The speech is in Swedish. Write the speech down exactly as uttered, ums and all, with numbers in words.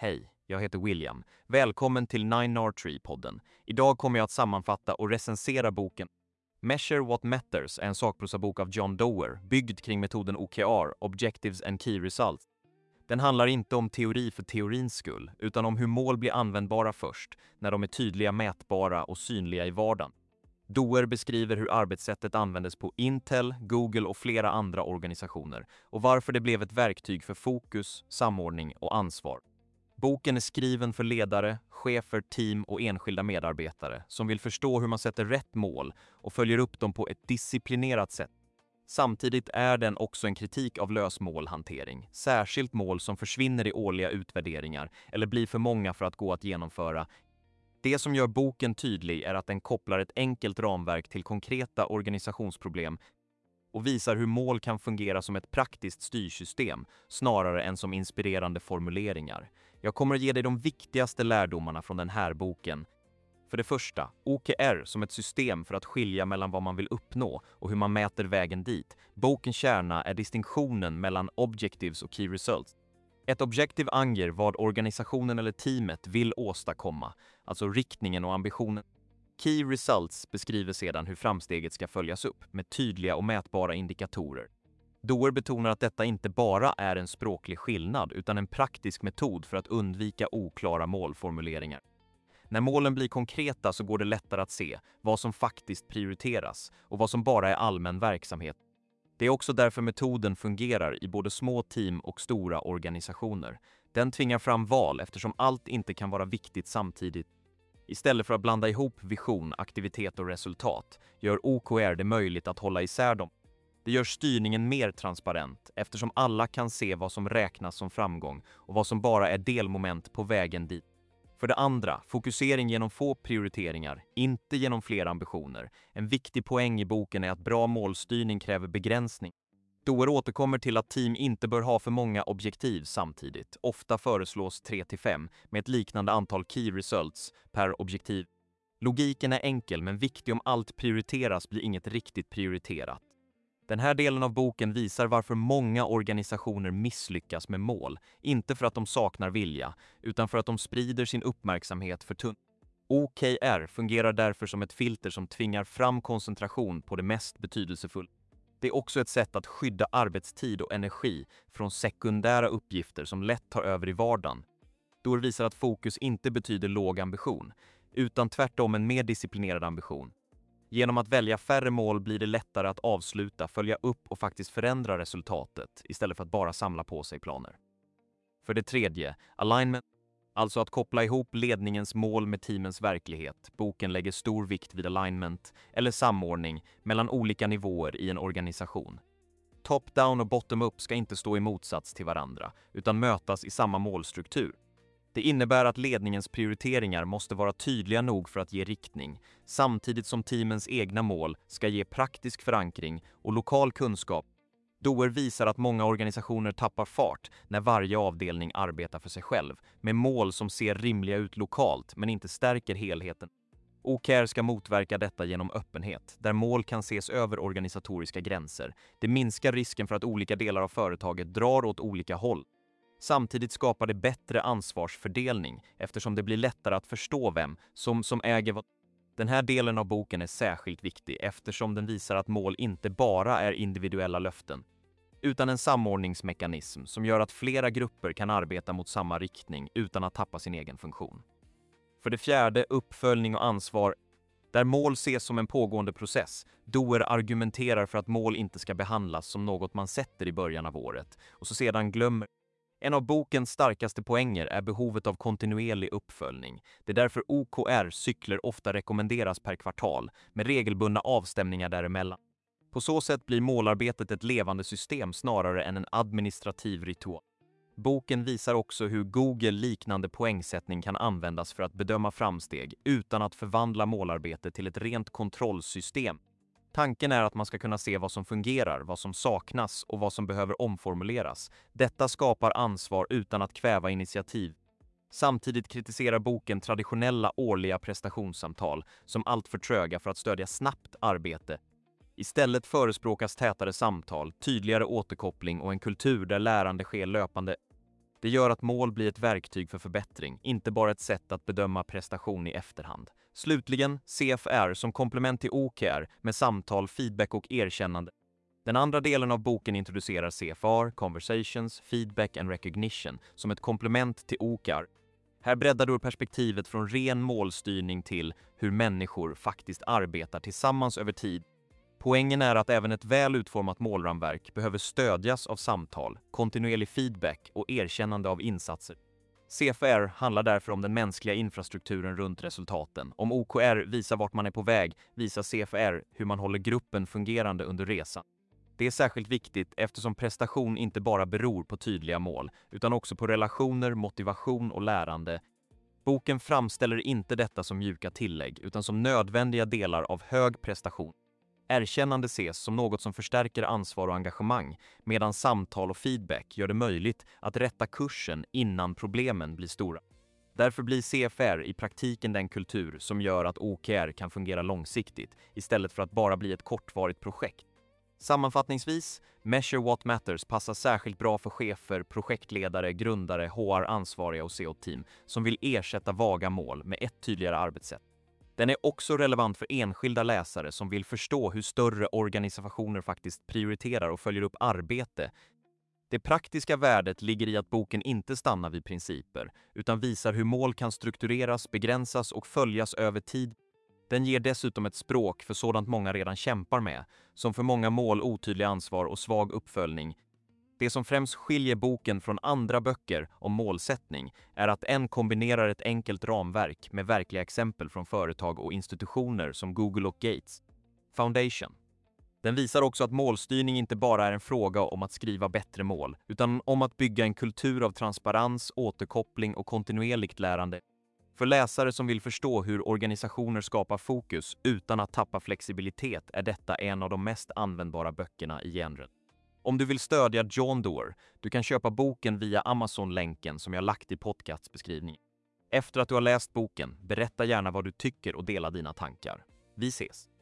Hej, jag heter William. Välkommen till nine R Tree-podden. Idag kommer jag att sammanfatta och recensera boken Measure What Matters, är en sakprosabok av John Doerr, byggd kring metoden O K R, Objectives and Key Results. Den handlar inte om teori för teorins skull, utan om hur mål blir användbara först, när de är tydliga, mätbara och synliga i vardagen. Doerr beskriver hur arbetssättet användes på Intel, Google och flera andra organisationer och varför det blev ett verktyg för fokus, samordning och ansvar. Boken är skriven för ledare, chefer, team och enskilda medarbetare som vill förstå hur man sätter rätt mål och följer upp dem på ett disciplinerat sätt. Samtidigt är den också en kritik av lösmålhantering, särskilt mål som försvinner i årliga utvärderingar eller blir för många för att gå att genomföra. Det som gör boken tydlig är att den kopplar ett enkelt ramverk till konkreta organisationsproblem och visar hur mål kan fungera som ett praktiskt styrsystem snarare än som inspirerande formuleringar. Jag kommer att ge dig de viktigaste lärdomarna från den här boken. För det första, O K R som ett system för att skilja mellan vad man vill uppnå och hur man mäter vägen dit. Bokens kärna är distinktionen mellan objectives och key results. Ett objective anger vad organisationen eller teamet vill åstadkomma, alltså riktningen och ambitionen. Key results beskriver sedan hur framsteget ska följas upp med tydliga och mätbara indikatorer. Doerr betonar att detta inte bara är en språklig skillnad utan en praktisk metod för att undvika oklara målformuleringar. När målen blir konkreta så går det lättare att se vad som faktiskt prioriteras och vad som bara är allmän verksamhet. Det är också därför metoden fungerar i både små team och stora organisationer. Den tvingar fram val eftersom allt inte kan vara viktigt samtidigt. Istället för att blanda ihop vision, aktivitet och resultat gör O K R det möjligt att hålla isär dem. Det gör styrningen mer transparent eftersom alla kan se vad som räknas som framgång och vad som bara är delmoment på vägen dit. För det andra, fokusering genom få prioriteringar, inte genom fler ambitioner. En viktig poäng i boken är att bra målstyrning kräver begränsning. Doerr återkommer till att team inte bör ha för många objektiv samtidigt. Ofta föreslås tre till fem med ett liknande antal key results per objektiv. Logiken är enkel men viktig: om allt prioriteras blir inget riktigt prioriterat. Den här delen av boken visar varför många organisationer misslyckas med mål, inte för att de saknar vilja, utan för att de sprider sin uppmärksamhet för tunt. O K R fungerar därför som ett filter som tvingar fram koncentration på det mest betydelsefulla. Det är också ett sätt att skydda arbetstid och energi från sekundära uppgifter som lätt tar över i vardagen. Doerr visar att fokus inte betyder låg ambition, utan tvärtom en mer disciplinerad ambition. Genom att välja färre mål blir det lättare att avsluta, följa upp och faktiskt förändra resultatet istället för att bara samla på sig planer. För det tredje, alignment, alltså att koppla ihop ledningens mål med teamens verklighet. Boken lägger stor vikt vid alignment eller samordning mellan olika nivåer i en organisation. Top-down och bottom-up ska inte stå i motsats till varandra utan mötas i samma målstruktur. Det innebär att ledningens prioriteringar måste vara tydliga nog för att ge riktning, samtidigt som teamens egna mål ska ge praktisk förankring och lokal kunskap. Doerr visar att många organisationer tappar fart när varje avdelning arbetar för sig själv, med mål som ser rimliga ut lokalt men inte stärker helheten. O K R ska motverka detta genom öppenhet, där mål kan ses över organisatoriska gränser. Det minskar risken för att olika delar av företaget drar åt olika håll. Samtidigt skapar det bättre ansvarsfördelning eftersom det blir lättare att förstå vem som, som äger vad. Den här delen av boken är särskilt viktig eftersom den visar att mål inte bara är individuella löften, utan en samordningsmekanism som gör att flera grupper kan arbeta mot samma riktning utan att tappa sin egen funktion. För det fjärde, uppföljning och ansvar. Där mål ses som en pågående process. Doerr argumenterar för att mål inte ska behandlas som något man sätter i början av året och så sedan glömmer. En av bokens starkaste poänger är behovet av kontinuerlig uppföljning. Det är därför O K R-cykler ofta rekommenderas per kvartal med regelbundna avstämningar däremellan. På så sätt blir målarbetet ett levande system snarare än en administrativ ritual. Boken visar också hur Google liknande poängsättning kan användas för att bedöma framsteg utan att förvandla målarbetet till ett rent kontrollsystem. Tanken är att man ska kunna se vad som fungerar, vad som saknas och vad som behöver omformuleras. Detta skapar ansvar utan att kväva initiativ. Samtidigt kritiserar boken traditionella årliga prestationssamtal som alltför tröga för att stödja snabbt arbete. Istället förespråkas tätare samtal, tydligare återkoppling och en kultur där lärande sker löpande. Det gör att mål blir ett verktyg för förbättring, inte bara ett sätt att bedöma prestation i efterhand. Slutligen, C F R som komplement till O K R med samtal, feedback och erkännande. Den andra delen av boken introducerar C F R, Conversations, Feedback and Recognition, som ett komplement till O K R. Här breddar du perspektivet från ren målstyrning till hur människor faktiskt arbetar tillsammans över tid. Poängen är att även ett väl utformat målramverk behöver stödjas av samtal, kontinuerlig feedback och erkännande av insatser. C F R handlar därför om den mänskliga infrastrukturen runt resultaten. Om O K R visar vart man är på väg, visar C F R hur man håller gruppen fungerande under resan. Det är särskilt viktigt eftersom prestation inte bara beror på tydliga mål, utan också på relationer, motivation och lärande. Boken framställer inte detta som mjuka tillägg, utan som nödvändiga delar av hög prestation. Erkännande ses som något som förstärker ansvar och engagemang, medan samtal och feedback gör det möjligt att rätta kursen innan problemen blir stora. Därför blir C F R i praktiken den kultur som gör att O K R kan fungera långsiktigt, istället för att bara bli ett kortvarigt projekt. Sammanfattningsvis, Measure What Matters passar särskilt bra för chefer, projektledare, grundare, H R-ansvariga och C E O-team som vill ersätta vaga mål med ett tydligare arbetssätt. Den är också relevant för enskilda läsare som vill förstå hur större organisationer faktiskt prioriterar och följer upp arbete. Det praktiska värdet ligger i att boken inte stannar vid principer, utan visar hur mål kan struktureras, begränsas och följas över tid. Den ger dessutom ett språk för sådant många redan kämpar med, som för många mål otydlig ansvar och svag uppföljning. Det som främst skiljer boken från andra böcker om målsättning är att en kombinerar ett enkelt ramverk med verkliga exempel från företag och institutioner som Google och Gates Foundation. Den visar också att målstyrning inte bara är en fråga om att skriva bättre mål, utan om att bygga en kultur av transparens, återkoppling och kontinuerligt lärande. För läsare som vill förstå hur organisationer skapar fokus utan att tappa flexibilitet är detta en av de mest användbara böckerna i genren. Om du vill stödja John Doerr, du kan köpa boken via Amazon-länken som jag lagt i podcastbeskrivningen. Efter att du har läst boken, berätta gärna vad du tycker och dela dina tankar. Vi ses!